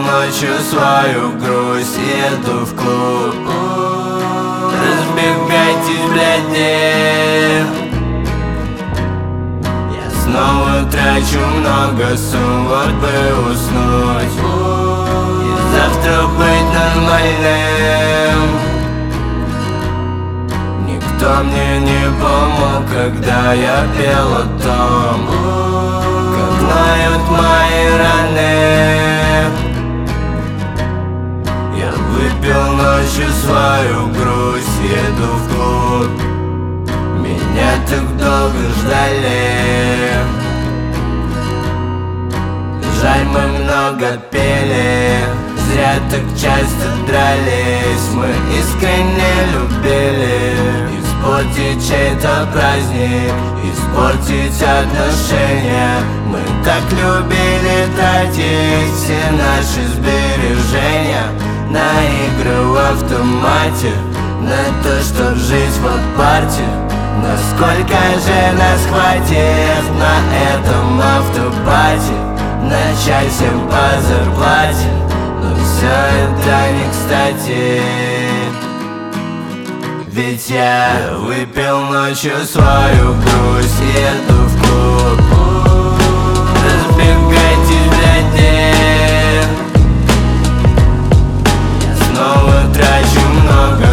ночью свою грусть, еду в клуб. Разбегайтесь, блядь, я снова трачу много сумм, вот бы уснуть и завтра быть нормальным. Никто мне не помог, когда я пел о том, как ноют мои раны. Я выпил ночью свою грусть, еду в клуб. Меня так долго ждали. Жаль, мы много пели, зря так часто дрались. Мы искренне любили испортить чей-то праздник, испортить отношения. Мы так любили тратить все наши сбережения на игры в автомате, на то, чтоб жить в апарте. Насколько же нас хватит на этом автопате? Начать всем по зарплате, но все это не кстати. Ведь я выпил ночью свою грусть, еду в клуб. Разбегайтесь, блядь, я снова трачу много